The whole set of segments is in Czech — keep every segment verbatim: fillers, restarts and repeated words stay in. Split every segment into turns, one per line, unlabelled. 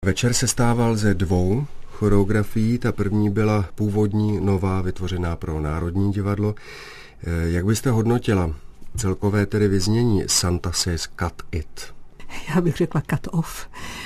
Večer se stával ze dvou choreografií. Ta první byla původní, nová, vytvořená pro Národní divadlo. Jak byste hodnotila celkové tedy vyznění Santa Says Cut It?
Já bych řekla cut off.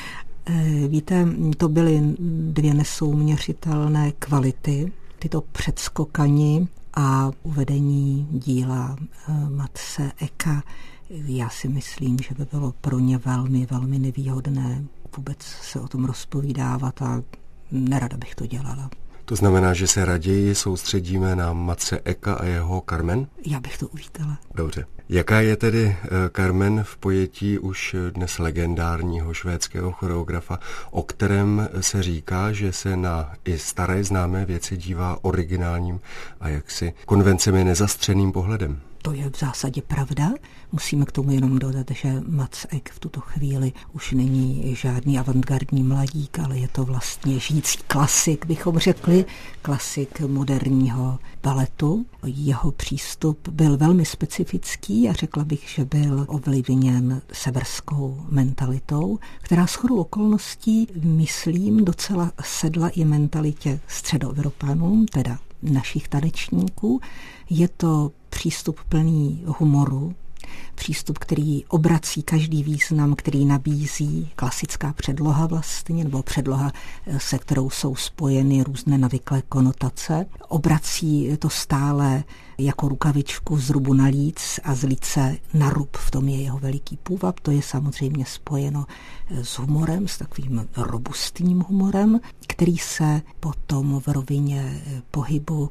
Víte, to byly dvě nesouměřitelné kvality. Tyto předskokani a uvedení díla Matse Eka. Já si myslím, že by bylo pro ně velmi, velmi nevýhodné vůbec se o tom rozpovídávat a nerada bych to dělala.
To znamená, že se raději soustředíme na Matse Eka a jeho Carmen?
Já bych to uvítala.
Dobře. Jaká je tedy Carmen v pojetí už dnes legendárního švédského choreografa, o kterém se říká, že se na i staré známé věci dívá originálním a jaksi konvencemi nezastřeným pohledem?
To je v zásadě pravda. Musíme k tomu jenom dodat, že Mats Ek v tuto chvíli už není žádný avantgardní mladík, ale je to vlastně žijící klasik, bychom řekli, klasik moderního baletu. Jeho přístup byl velmi specifický a řekla bych, že byl ovlivněn severskou mentalitou, která shodou okolností, myslím, docela sedla i mentalitě středoevropanům, teda našich tanečníků. Je to přístup plný humoru, přístup, který obrací každý význam, který nabízí klasická předloha vlastně, nebo předloha, se kterou jsou spojeny různé navyklé konotace. Obrací to stále jako rukavičku z rubu na líc a z líce na rub. V tom je jeho veliký půvab. To je samozřejmě spojeno s humorem, s takovým robustním humorem, který se potom v rovině pohybu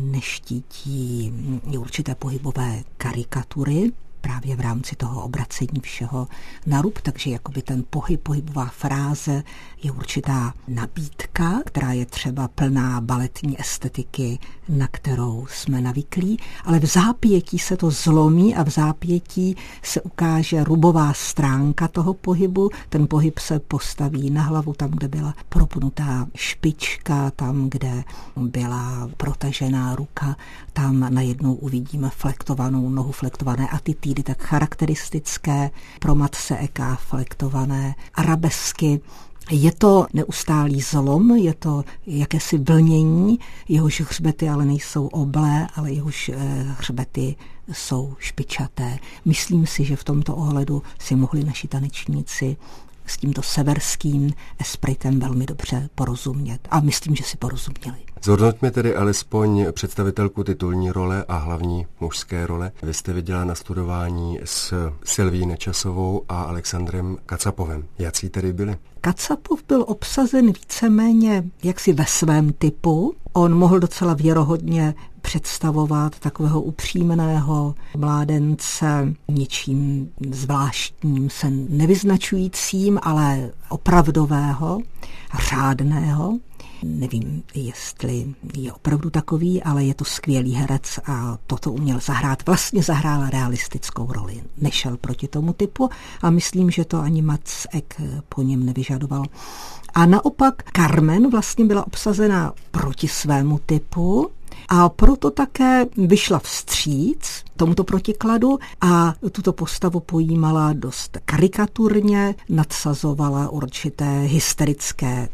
neštítí určité pohybové karikatury, právě v rámci toho obracení všeho na rub, takže jakoby ten pohyb, pohybová fráze je určitá nabídka, která je třeba plná baletní estetiky, na kterou jsme navyklí, ale v zápětí se to zlomí a v zápětí se ukáže rubová stránka toho pohybu. Ten pohyb se postaví na hlavu tam, kde byla propnutá špička, tam, kde byla protažená ruka, tam najednou uvidíme flektovanou nohu, flektované atitídy, tak charakteristické pro Matse Eka, flektované arabesky. Je to neustálý zlom, je to jakési vlnění, jehož hřbety ale nejsou oblé, ale jehož hřbety jsou špičaté. Myslím si, že v tomto ohledu si mohli naši tanečníci s tímto severským espritem velmi dobře porozumět. A myslím, že si porozuměli.
Zhodnoťme tedy alespoň představitelku titulní role a hlavní mužské role. Vy jste viděla na studování s Sylvií Nečasovou a Alexandrem Kacapovem. Jací tedy byli?
Kacapov byl obsazen víceméně jaksi ve svém typu. On mohl docela věrohodně představovat takového upřímného mládence, ničím zvláštním se nevyznačujícím, ale opravdového, řádného. Nevím, jestli je opravdu takový, ale je to skvělý herec a toto uměl zahrát. Vlastně zahrál realistickou roli. Nešel proti tomu typu a myslím, že to ani Mats Ek po něm nevyžadoval. A naopak Carmen vlastně byla obsazena proti svému typu a proto také vyšla vstříc tomuto protikladu a tuto postavu pojímala dost karikaturně, nadsazovala určité hysterické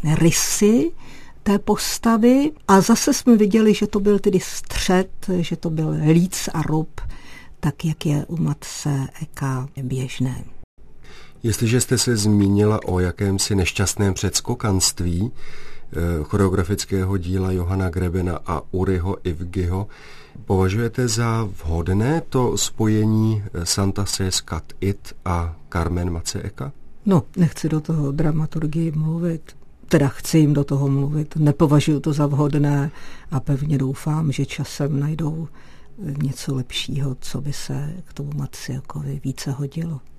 rysy té postavy a zase jsme viděli, že to byl tedy střed, že to byl líc a rub, tak jak je u Matse Eka běžné.
Jestliže jste se zmínila o jakémsi nešťastném předskokanství choreografického díla Johana Grebena a Uriho Ivgyho, považujete za vhodné to spojení Santa Says Cut It a Carmen Matse Eka?
No, nechci do toho dramaturgii mluvit. Teda chci jim do toho mluvit. Nepovažuji to za vhodné a pevně doufám, že časem najdou něco lepšího, co by se k tomu Matse Ekovi více hodilo.